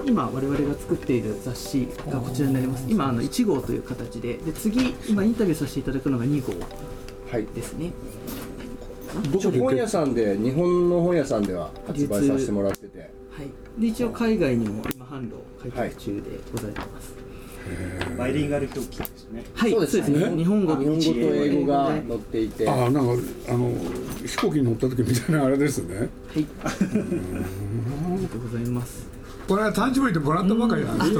今我々が作っている雑誌がこちらになります。今1号という形で、次今インタビューさせていただくのが2号ですね。 本屋さんで、日本の本屋さんでは発売させてもらってて、 で一応海外にも今販路開拓中でございます。 バイリンガル表記ですね。 そうですね。 日本語と英語が載っていて、 なんか飛行機に乗った時みたいなあれですね。 はい。ありがとうございます。 これは誕生日でもらったばかりなんです。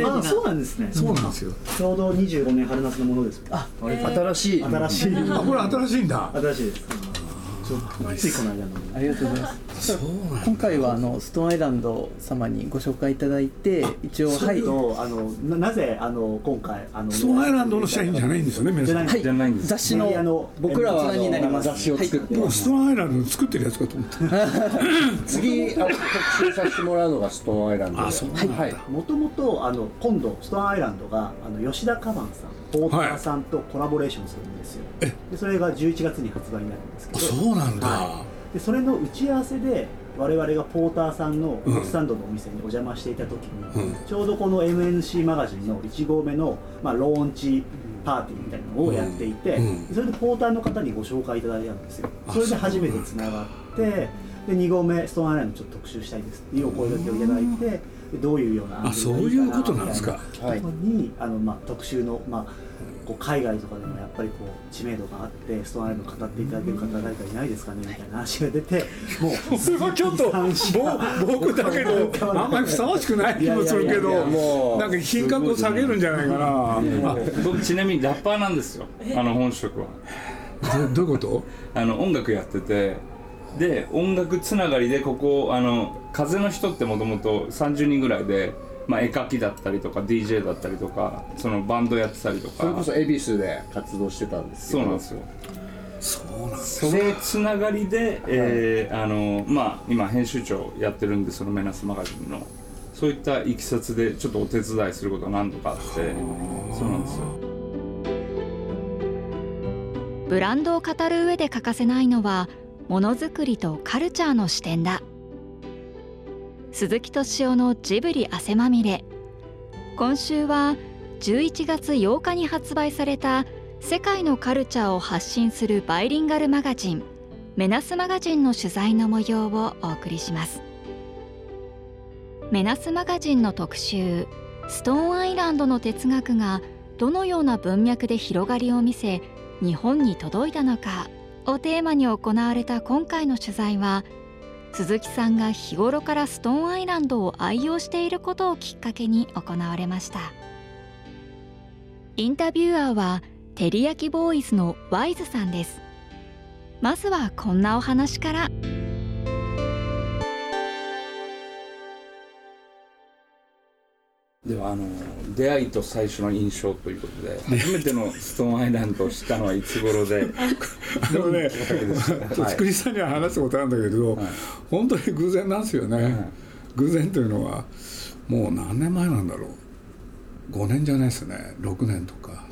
そうなんですね。 そうなんですよ。 ちょうど25年春夏のものです。 新しい。 これ新しいんだ。 新しいです。ついこの間の。 ありがとうございます。今回はストーンアイランド様にご紹介いただいて、一応なぜ今回ストーンアイランドの社員じゃないんですよね、皆さん。 じゃないんです。 雑誌の僕らはになります。 雑誌を作ってもうストーンアイランド作ってるやつかと思った。 次特集させてもらうのがストーンアイランドで。 もともと今度ストーンアイランドが吉田カバンさん、ポーターさんとコラボレーションするんですよ。でそれが11月に発売になるんですけど。 そうなんだ。 でそれの打ち合わせで我々がポーターさんのスタンドのお店にお邪魔していた時に、ちょうどこの MNC マガジンの1号目の、ローンチパーティーみたいなのをやっていて、それでポーターの方にご紹介いただいたんですよ。それで初めてつながって、で2号目ストーンアイランドちょっと特集したいですっていうお声掛けをいただいて、どういうようなそういうことなんですか。 に特集の海外とかでもやっぱり知名度があってストーンアイランド語っていただける方誰かいないですかねみたいな話が出て、もうそれはちょっと僕だけどあんまりふさわしくない気もするけど、なんか品格を下げるんじゃないかな。 僕ちなみにラッパーなんですよ、本職は。 どういうこと？ 音楽やってて、で音楽つながりでここ風の人ってもともと30人ぐらいで、絵描きだったりとか DJ だったりとか、そのバンドやってたりとか、 それこそ恵比寿で活動してたんですけど。 そうなんですよ。 そうなんです。 そのつながりで、今編集長やってるんで、そのメナスマガジンのそういったいきさつでちょっとお手伝いすることが何度かあって、そうなんですよ。 ブランドを語る上で欠かせないのはものづくりとカルチャーの視点だ。鈴木敏夫のジブリ汗まみれ。今週は11月8日に発売された世界のカルチャーを発信するバイリンガルマガジンメナスマガジンの取材の模様をお送りします。メナスマガジンの特集、ストーンアイランドの哲学がどのような文脈で広がりを見せ日本に届いたのかをテーマに行われた今回の取材は、鈴木さんが日頃からストーンアイランドを愛用していることをきっかけに行われました。インタビュアーはてりやきボーイズのワイズさんです。まずはこんなお話から。 では出会いと最初の印象ということで、初めてのストーンアイランドを知ったのはいつ頃で？ でもね、作りさんには話したことあるんだけど、本当に偶然なんですよね。偶然というのはもう何年前なんだろう。5年じゃないですね。6年とか。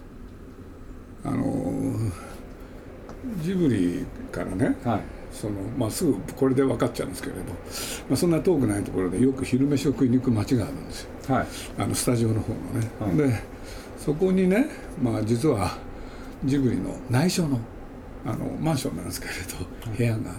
ジブリからね、すぐこれで分かっちゃうんですけれど、そんな遠くないところでよく昼飯を食いに行く街があるんですよ。スタジオの方のね。でそこにね、実はジブリの内緒のマンションなんですけれど、部屋があって、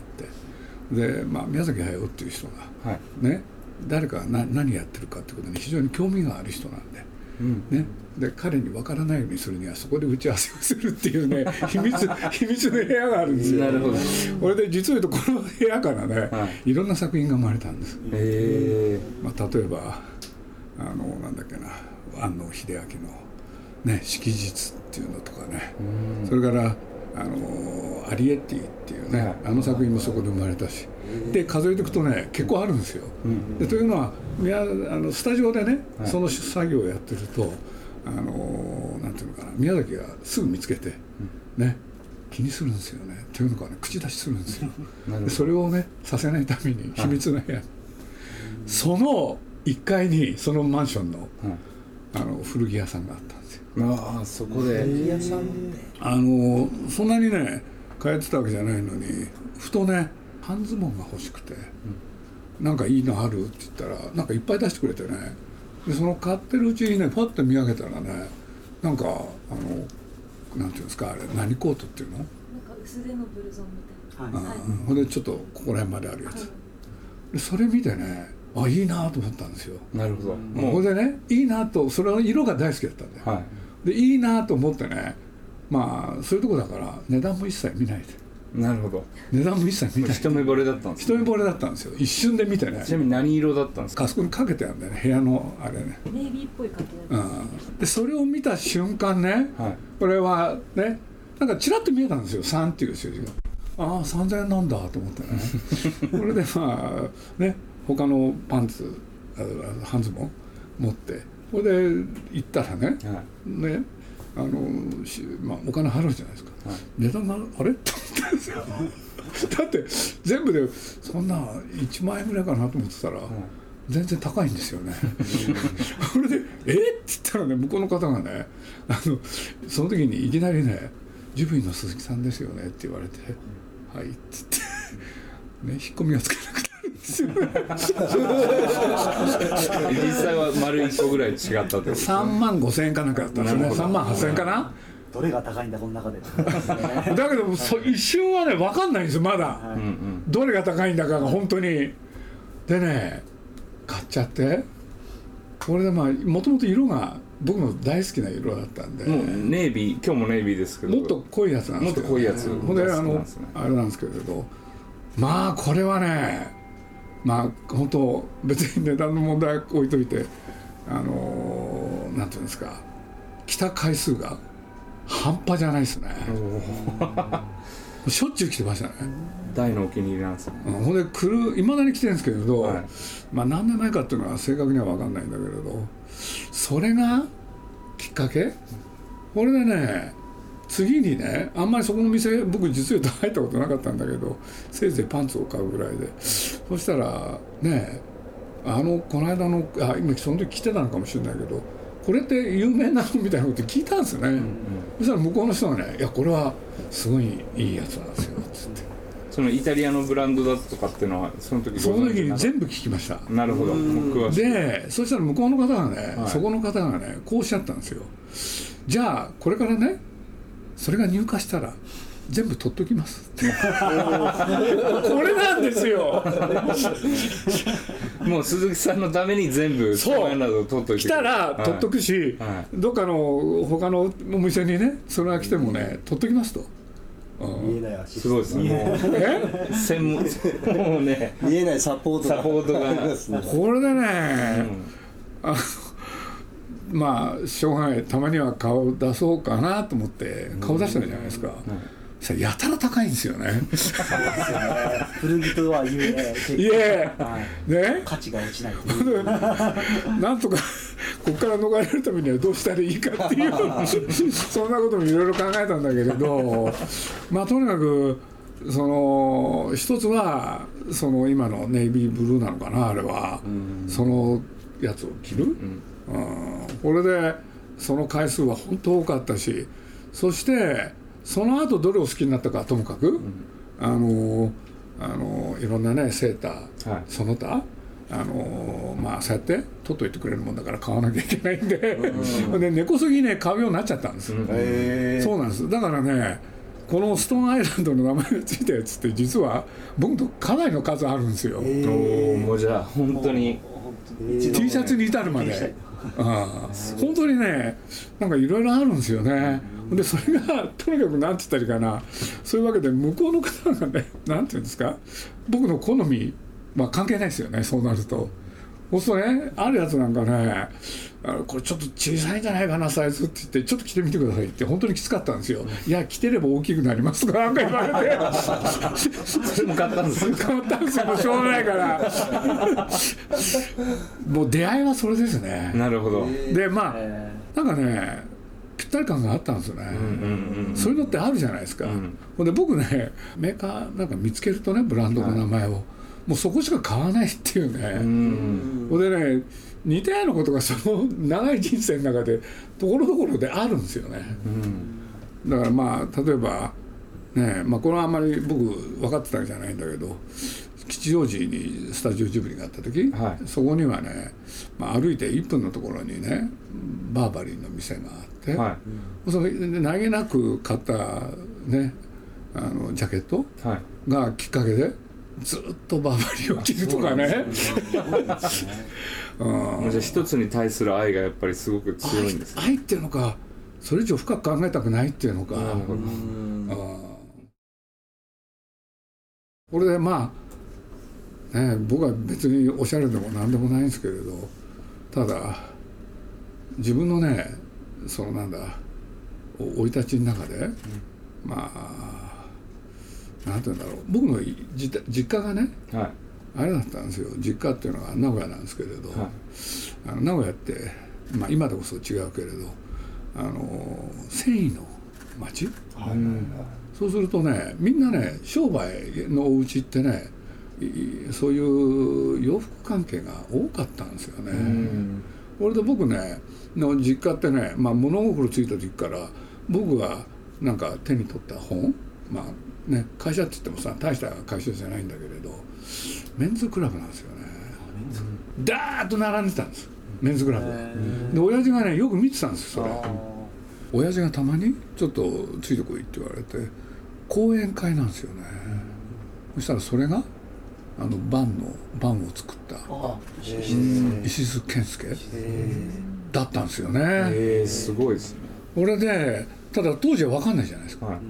で、宮崎駿っていう人が、ね、誰かが何やってるかってことに非常に興味がある人なんで、ね、で彼に分からないようにするにはそこで打ち合わせをするっていうね秘密の部屋があるんですよ。 なるほど。 これで実を言うとこの部屋からね、いろんな作品が生まれたんです。例えばなんだっけな、庵野秀明のね、色日っていうのとかね、それからアリエッティっていうね、作品もそこで生まれたし、で数えていくとね結構あるんですよ。でというのはスタジオでね、その作業をやってるとなんていうのかな、宮崎がすぐ見つけて、ね、気にするんですよね。というのかね、口出しするんですよ。でそれをねさせないために秘密の部屋、その1階にそのマンションの、古着屋さんがあったんですよ。 そこで古着屋さんでそんなにね通ってたわけじゃないのに、ふとね半ズボンが欲しくて、 なんかいいのあるって言ったらなんかいっぱい出してくれてね、でその買ってるうちにねパッと見上げたらね、なんかなんていうんですか、あれ何コートっていうの、なんか薄手のブルゾンみたいな、はい、 ほんでちょっとここら辺まであるやつ、でそれ見てね、あ、いいなと思ったんですよ。 なるほど。 これでね、いいなと、それの色が大好きだったんで、はい、でいいなと思ってね、まあそういうとこだから値段も一切見ないで。 なるほど。 値段も一切見ない。 一目惚れだったんですね。一目惚れだったんですよ。一瞬で見てね。 ちなみに何色だったんですか。 あそこにかけてあるんだよね、部屋のあれね。 ネイビーっぽい感じなんですね。 でそれを見た瞬間ね、はい、これはね、なんかちらっと見えたんですよ、3っていう数字が。ああ、3000円なんだと思ってね。これでまあね、他のパンツ、半ズボン持ってこれで行ったらね、はい、ね、まあ、お金払うじゃないですか、はい、値段があれと思ったんですよだって全部でそんな1万円ぐらいかなと思ってたら、はい、全然高いんですよねこれで「って言ったらね、向こうの方がね、その時にいきなりね「ジュビリの鈴木さんですよね」って言われて「はい」って言ってね、引っ込みがつけなくて実際は丸1個ぐらい違ったってことですね。 3万5千円かなんかだったんですね。3万8千円かな。 どれが高いんだこの中でだけど一瞬はね分かんないんですよまだ、はい、どれが高いんだかが本当に。でね、買っちゃってこれでまあもともと色が僕の大好きな色だったんで、 もうネイビー、今日もネイビーですけどもっと濃いやつなんですけど、 もっと濃いやつほんであれなんですけれど、まあこれはね、まあ本当別に値段の問題置いといて、なんていうんですか、着た回数が半端じゃないですねしょっちゅう着てましたね。 大のお気に入りなんですね。 ほんでいまだに着てるんですけれど、はい、まあ何年前かっていうのは正確には分かんないんだけれど、それがきっかけ、これでね、次にね、あんまりそこの店僕実は入ったことなかったんだけど、せいぜいパンツを買うぐらいで、そしたらね、この間の今その時着てたのかもしれないけど、これって有名なのみたいなこと聞いたんですよね、そしたら向こうの人がね、いやこれはすごいいいやつなんですよつって。 そのイタリアのブランドだとかっていうのはその時に全部聞きました。 なるほど。 でそしたら向こうの方がね、はい、そこの方がねこうおっしゃったんですよ。じゃあこれからね、それが入荷したら全部取っときますこれなんですよもう鈴木さんのために全部そうなど取っといて、 来たら取っとくし、はい、どっかの他のお店にねそれが来てもね、取っときますと。 見えない足すごいですね。専門もうね、 見えないサポートがこれでね、まあしょうがない、たまには顔出そうかなと思って顔出したじゃないですか。そやたら高いんですよね古着とは言えね、 価値が落ちないなんとかここから逃れるためにはどうしたらいいかっていうそんなこともいろいろ考えたんだけれど、まあとにかくその一つはその今のネイビーブルーなのかな、あれは、そのやつを着る、これでその回数は本当多かったし、そしてその後どれを好きになったかはともかく、いろんなねセーター、はい、その他まあそうやって取っといてくれるもんだから買わなきゃいけないんで、で根こそぎね買うようになっちゃったんです、そうなんです。だからね、このストーンアイランドの名前がついたやつって実は僕とかなりの数あるんですよ。 もうじゃあ本当に T シャツに至るまで本当にね、なんかいろいろあるんですよね。でそれがとにかくなんて言ったらいいかな、そういうわけで向こうの方がね、なんていうんですか、僕の好み、まあ、関係ないですよね、そうなると。そうするとね、あるやつなんかね、これちょっと小さいんじゃないかなサイズって言って、ちょっと着てみてくださいって本当にきつかったんですよ。いや着てれば大きくなりますとかなんか言われてそれも買ったんですよ。 買ったんですよ、もうしょうがないからもう出会いはそれですね。 なるほど。 でまあなんかねぴったり感があったんですよね、そういうのってあるじゃないですか、で僕ねメーカーなんか見つけるとね、ブランドの名前を、もうそこしか買わないっていうね、でね似たようなことがその長い人生の中でところどころであるんですよね、だからまあ例えばね、まあこれはあんまり僕分かってたわけじゃないんだけど、 吉祥寺にスタジオジブリがあった時、はい、そこにはね、歩いて1分のところにねバーバリーの店があって、はい、その何気なく買ったねジャケットがきっかけでずっとバーバリーを着るとかね。 じゃあ一つに対する愛がやっぱりすごく強いんです、ね、 愛っていうのかそれ以上深く考えたくないっていうのか。これで僕は別におしゃれでも何でもないんですけれど、ただ自分のねその生い立ちの中で、なんていうんだろう、僕の実家がね、はい、あれだったんですよ。実家っていうのは名古屋なんですけれど、はい、名古屋って、今でこそ違うけれど繊維の町、はい、そうするとねみんなね商売のお家ってねそういう洋服関係が多かったんですよね。これで僕ねの実家ってね、物心ついた時から僕がなんか手に取った本、会社って言ってもさ大した会社じゃないんだけれどメンズクラブなんですよね。ダーッと並んでたんですメンズクラブで。親父がねよく見てたんですよそれ。親父がたまにちょっとついてこいって言われて講演会なんですよね。そしたらそれがバンを作った石津健介だったんですよね。 すごいですね。 これでただ当時は分かんないじゃないですか、はい、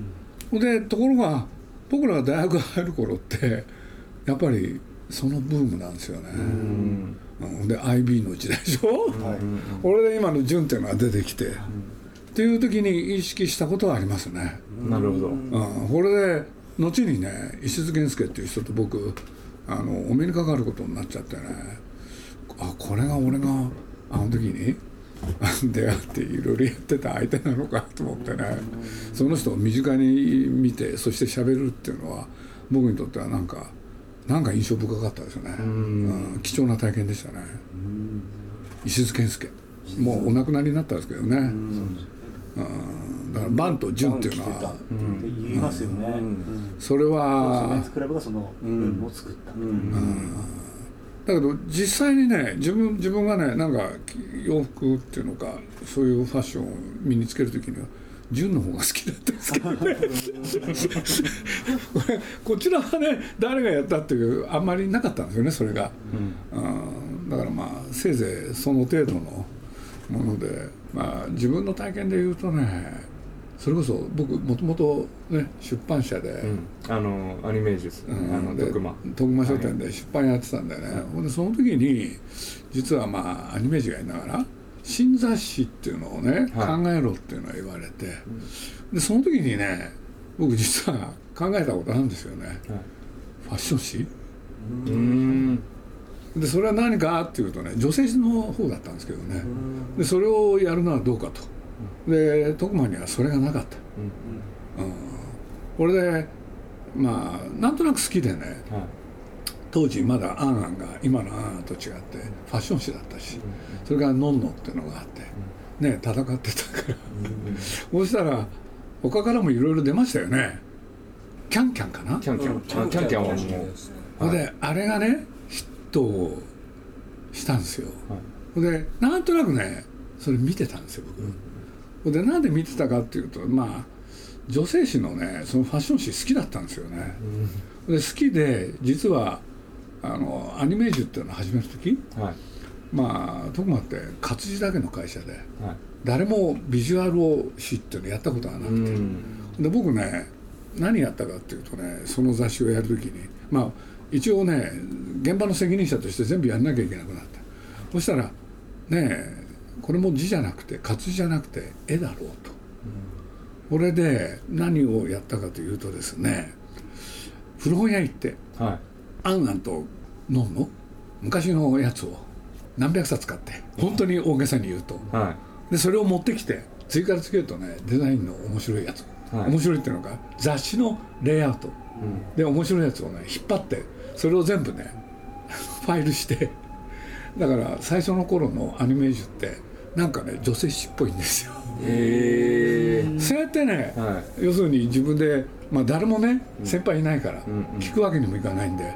でところが僕らが大学入る頃ってやっぱりそのブームなんですよね。で IB の時代でしょ、はい、これで今の純っていうのが出てきて、っていう時に意識したことはありますね。 なるほど。 これで後にね石津健介っていう人と僕お目にかかることになっちゃってね、これが俺があの時に出会っていろいろやってた相手なのかと思ってね、その人を身近に見てそして喋るっていうのは僕にとってはなんか印象深かったですよね。貴重な体験でしたね。石津健介もうお亡くなりになったんですけどね。だからバンと純っていうのは言いますよね。 それはメンズクラブがその文を作った。 だけど実際にね自分がねなんか洋服っていうのかそういうファッションを身につける時には純の方が好きだったんですけどねこちらはね誰がやったっていうあんまりなかったんですよねそれが、だからせいぜいその程度のもので、自分の体験で言うとねそれこそ僕もともとね出版社で、 アニメージュス、 徳間書店で出版やってたんだよね。でその時に実はアニメージュがいながら新雑誌っていうのをね、考えろっていうのを言われて、でその時にね僕実は考えたことあるんですよね、ファッション誌。でそれは何かっていうとね女性の方だったんですけどね、でそれをやるのはどうかと。で徳間にはそれがなかった。これでなんとなく好きでね、当時まだアンアンが今のアンアンと違ってファッション誌だったし、それからノンノっていうのがあってね戦ってたからそうしたら他からもいろいろ出ましたよね。キャンキャンかな。 キャンキャンはもうであれがねヒットをしたんですよ。でなんとなくねそれ見てたんですよ僕。でなんで見てたかっていうと女性誌のねそのファッション誌好きだったんですよね。で好きで実はアニメージュっていうのを始める時、徳間って活字だけの会社で、誰もビジュアルを誌っていうのやったことがなくて、で僕ね何やったかっていうとねその雑誌をやる時に一応ね現場の責任者として全部やんなきゃいけなくなった。そしたらねこれも字じゃなくて活字じゃなくて絵だろうと、これで何をやったかというとですね古本屋行って、アンアンとノンの昔のやつを何百冊買って本当に大げさに言うと、でそれを持ってきて次から次へとねデザインの面白いやつ、面白いっていうのが雑誌のレイアウト、で面白いやつをね引っ張ってそれを全部ねファイルしてだから最初の頃のアニメージュってなんかね女性誌っぽいんですよ。そうやってね、要するに自分で、誰もね先輩いないから聞くわけにもいかないんで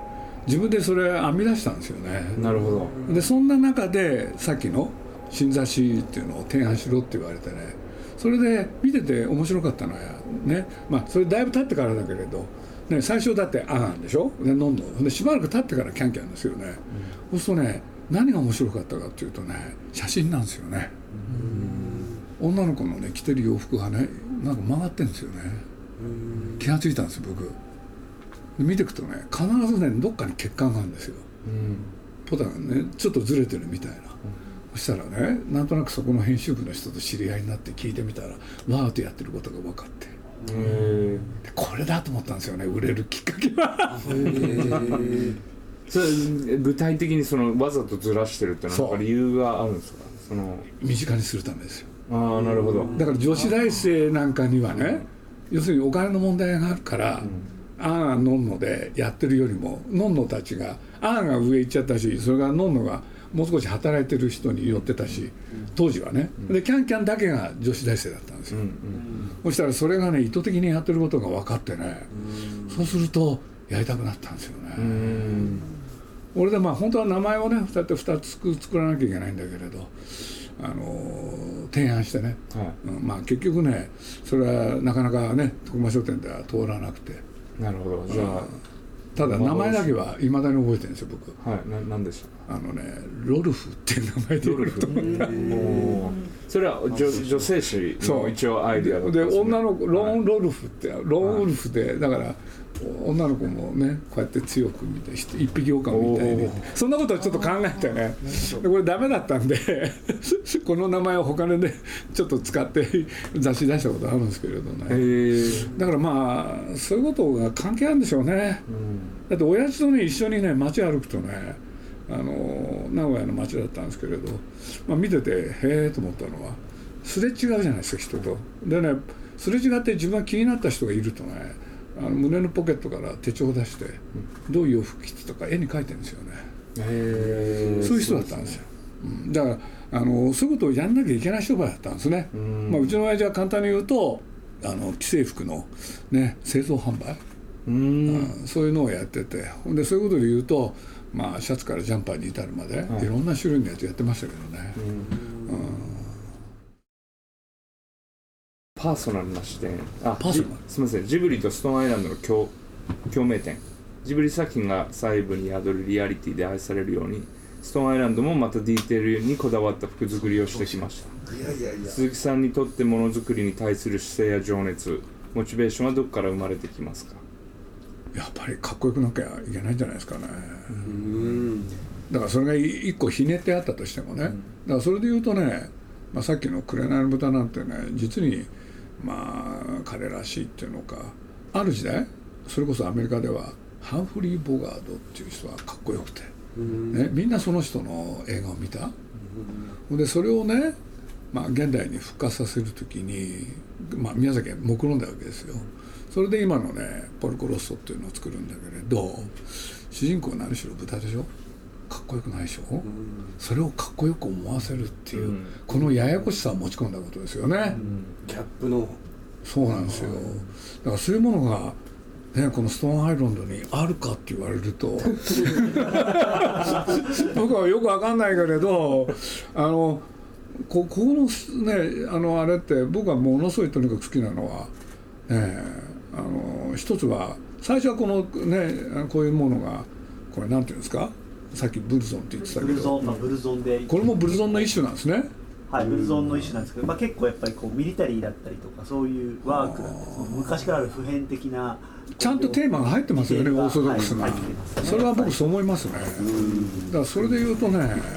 自分でそれ編み出したんですよね。 なるほど。 でそんな中でさっきの新雑誌っていうのを提案しろって言われてね、それで見てて面白かったのはね、まあそれだいぶ経ってからだけれど、ね、最初だってアンでしょ、でノンノでしばらく経ってからキャンキャンですよね、そうするとね何が面白かったかっていうとね、写真なんですよね。女の子のね着てる洋服がねなんか曲がってるんですよね。気がついたんですよ僕。で見ていくとね必ずねどっかに血管があるんですよ、ポタがねちょっとずれてるみたいな、そしたらねなんとなくそこの編集部の人と知り合いになって聞いてみたらわーっとやってることが分かって、でこれだと思ったんですよね、売れるきっかけは。 それ具体的にそのわざとずらしてるって何か理由があるんですか？その身近にするためですよ。 ああ、なるほど。 だから女子大生なんかにはね、要するにお金の問題があるから、あーがのんのでやってるよりものんのたちがあーが上行っちゃったし、それがのんのがもう少し働いてる人に寄ってたし、当時はね、でキャンキャンだけが女子大生だったんですよ、そしたらそれがね意図的にやってることが分かってね、そうするとやりたくなったんですよね。俺でまあ本当は名前をね2つ作らなきゃいけないんだけれど、提案してね、まあ結局ねそれはなかなかね徳間書店では通らなくて。 なるほど。じゃあただ名前だけはいまだに覚えてるんですよ僕。 何でしょう。 ロルフっていう名前で。 ロルフ。それは女性誌の一応アイデアだったんですね。 で女の子ローンロルフってローンウルフで、だから女の子もねこうやって強く見て一匹狼みたいに、そんなことをちょっと考えてね、でこれダメだったんでこの名前を他でねちょっと使って雑誌出したことあるんですけれどね。だからまあそういうことが関係あるんでしょうね、だって親父とね一緒にね街歩くとね、名古屋の街だったんですけれど、まあ、見ててへえと思ったのはすれ違うじゃないですか人と。でねすれ違って自分が気になった人がいるとね、胸のポケットから手帳を出してどういう洋服着てとか絵に描いてるんですよね。そういう人だったんですよ。だからそういうことをやんなきゃいけない商売だったんですね。まあ、うちの親父は簡単に言うと既製服の、ね、製造販売、そういうのをやってて、でそういうことで言うと、まあ、シャツからジャンパーに至るまで、いろんな種類のやつやってましたけどね。 パーソナルな視点。すみません、ジブリとストーンアイランドの共鳴点。ジブリ作品が細部に宿るリアリティで愛されるように、ストーンアイランドもまたディテールにこだわった服作りをしてきました。鈴木さんにとってものづくりに対する姿勢や情熱、モチベーションはどこから生まれてきますか？ やっぱりかっこよくなきゃいけないんじゃないですかね。だからそれが一個ひねってあったとしてもね、だからそれで言うとね、まあ、さっきの紅の豚なんてね実にまあ彼らしいっていうのか、ある時代それこそアメリカではハンフリー・ボガードっていう人はかっこよくて、ね、みんなその人の映画を見た。でそれをね、まあ、現代に復活させる時に、まあ、宮崎は目論んだわけですよ。それで今のねポルコ・ロッソっていうのを作るんだけれど、主人公は何しろ豚でしょ、かっこよくないでしょ、それをかっこよく思わせるっていう、このややこしさを持ち込んだことですよね、 ギャップの。 そうなんですよ。だからそういうものがね、このストーンアイランドにあるかって言われると僕はよくわかんないけれど、このねあれって僕はものすごいとにかく好きなのは、一つは最初はこのねこういうものがこれなんていうんですか、さっきブルゾンって言ってたけど、 ブルゾンでこれもブルゾンの一種なんですね。 はい、ブルゾンの一種なんですけど、まあ、結構やっぱりこうミリタリーだったりとかそういうワークだったり、昔からある普遍的なちゃんとテーマが入ってますよね、オーソドックスな、それは僕そう思いますね。だからそれで言うとね、なんて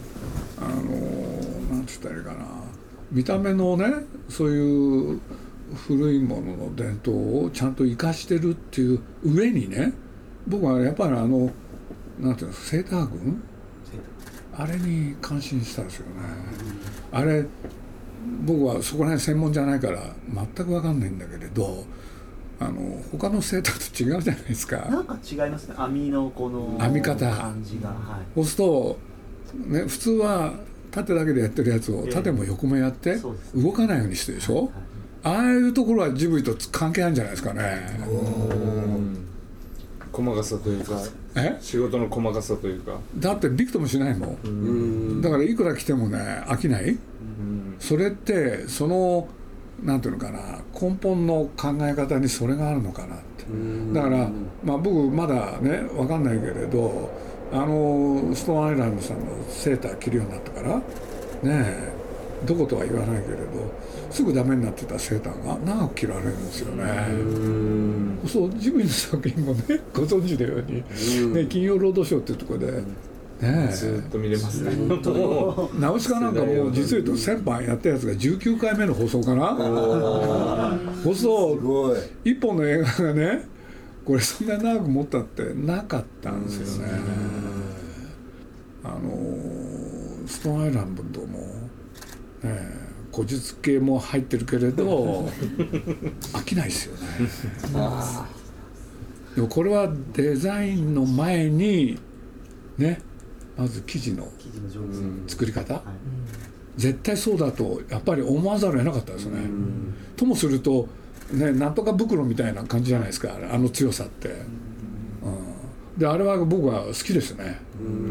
言ったらいいかな、見た目のねそういう古いものの伝統をちゃんと生かしてるっていう上にね、僕はやっぱりなんていうの、セーター軍、あれに感心したんですよね。あれ僕はそこら辺専門じゃないから全く分かんないんだけれど、他のセーターと違うじゃないですか。 なんか違いますね、網のこの編み方感じが、 そうすると、ね、普通は縦だけでやってるやつを縦も横もやって動かないようにしてるでしょ、ああいうところはジブリと関係あるんじゃないですかね。 細かさというか仕事の細かさというか、 だってびくともしないもん。だからいくら来てもね飽きない。それってそのなんていうのかな、根本の考え方にそれがあるのかなって。だからまあ僕まだね分かんないけれど、ストーンアイランドさんのセーター着るようになったからねえ、どことは言わないけれどすぐダメになってたセーターが長く着られるんですよね。そうジブリの作品もねご存知のように、ね、金曜ロードショーっていうところで、ね、 ずっと見れますね。 ナウシカなんかもう実を言うと先般やったやつが19回目の放送かな。放送1本の映画がねこれそんなに長く持ったってなかったんですよね。ストーンアイランドもね古術系も入ってるけれど飽きないですよね。でもこれはデザインの前にね、まず生地の作り方、絶対そうだとやっぱり思わざるを得なかったですね。ともするとね、なんとか袋みたいな感じじゃないですか、あの強さって。であれは僕は好きですね。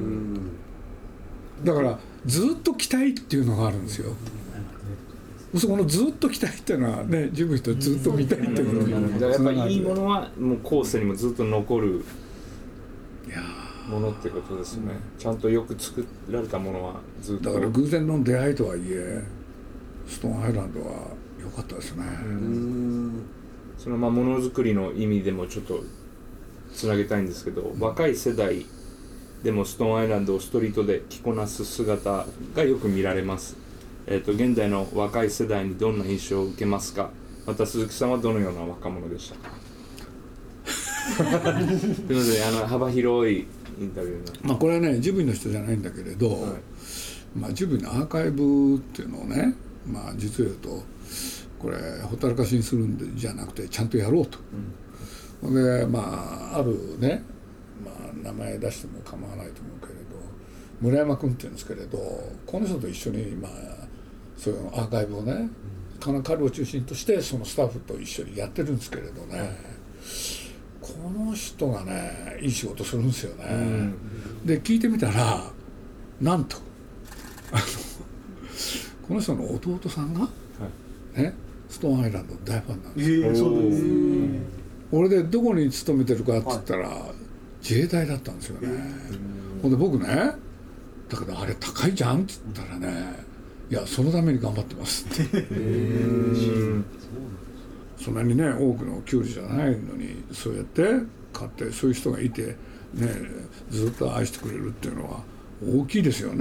だからずっと着たいっていうのがあるんですよ。そこのずっと着たいっていうのはね、ジブリとずっと見たいっていうのに、 だからやっぱりいいものはもう後世にもずっと残るものってことですよね。ちゃんとよく作られたものはずっと。 だから偶然の出会いとはいえストーンアイランドは良かったですね。 そのまあものづくりの意味でもちょっとつなげたいんですけど、若い世代でもストーンアイランドをストリートで着こなす姿がよく見られます。現代の若い世代にどんな印象を受けますか。また鈴木さんはどのような若者でしたか。ということで幅広いインタビューになって、 まあこれはねジブリの人じゃないんだけれど、まあジブリのアーカイブっていうのをね、まあ実を言うとこれほったらかしにするんじゃなくてちゃんとやろうと。でまああるね、まあ名前出しても構わないと思うけれど村山君っていうんですけれど、この人と一緒にまあそういうアーカイブをね、彼を中心としてそのスタッフと一緒にやってるんですけれどね、この人がねいい仕事するんですよね。で聞いてみたらなんとこの人の弟さんが、ね、ストーンアイランドの大ファンなんですよ。 そうです。 俺でどこに勤めてるかって言ったら、自衛隊だったんですよね。ほんで僕ね、だけどあれ高いじゃんって言ったらね、いやそのために頑張ってますってそんなにね多くの給料じゃないのにそうやって買ってそういう人がいてね、ずっと愛してくれるっていうのは大きいですよね。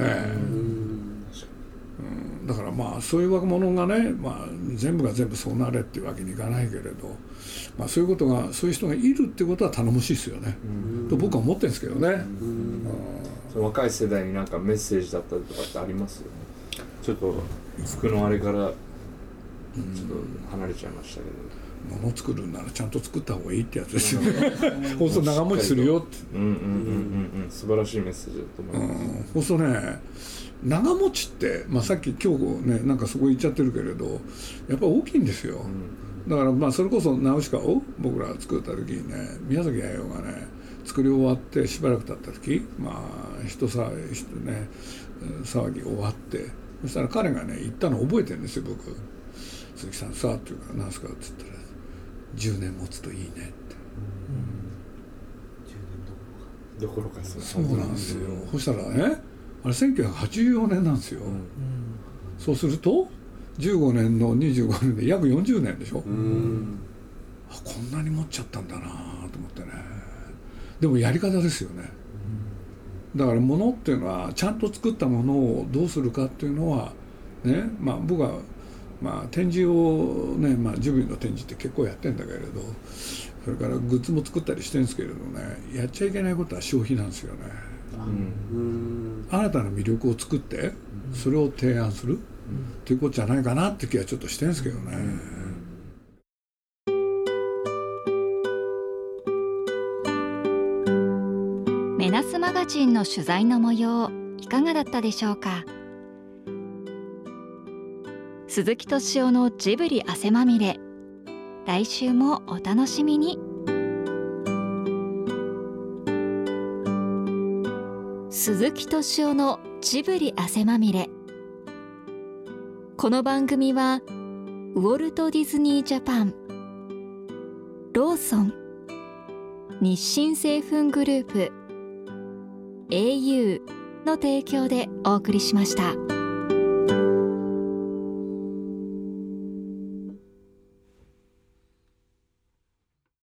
だからまあそういう若者がね、まあ、全部が全部そうなれっていうわけにいかないけれど、まあ、そういうことがそういう人がいるっていうことは頼もしいですよねと僕は思ってるんですけどね。 若い世代になんかメッセージだったりとかってありますよね。ちょっと服のあれからちょっと離れちゃいましたけど、 物作るならちゃんと作った方がいいってやつですよね。放送長持ちするよって。 素晴らしいメッセージだと思います。 放送ね長持ちって、まあ、さっき今日ねなんかそこ言っちゃってるけれどやっぱり大きいんですよ。だからまあそれこそナウシカを僕ら作った時にね、宮崎駿がね作り終わってしばらく経った時、まあ人騒ぎしてね騒ぎ終わって、そしたら彼がね言ったの覚えてるんですよ僕。鈴木さんさって言うから何すかって言ったら10年持つといいねって。 どころかそうなんですよ。そしたらねあれ1984年なんですよ。そうすると15年の25年で約40年でしょ。こんなに持っちゃったんだなと思ってね。でもやり方ですよね。だから物っていうのはちゃんと作ったものをどうするかっていうのはね、まあ僕はまあ展示をね、まあジブリの展示って結構やってんだけれど、それからグッズも作ったりしてるんですけれどね、やっちゃいけないことは消費なんですよね。新たな魅力を作ってそれを提案するっていうことじゃないかなって気はちょっとしてるんですけどね。 メナスマガジンの取材の模様いかがだったでしょうか。鈴木敏夫のジブリ汗まみれ、来週もお楽しみに。 鈴木敏夫のジブリ汗まみれ。この番組はウォルト・ディズニー・ジャパン、ローソン、日清製粉グループ、au の提供でお送りしました。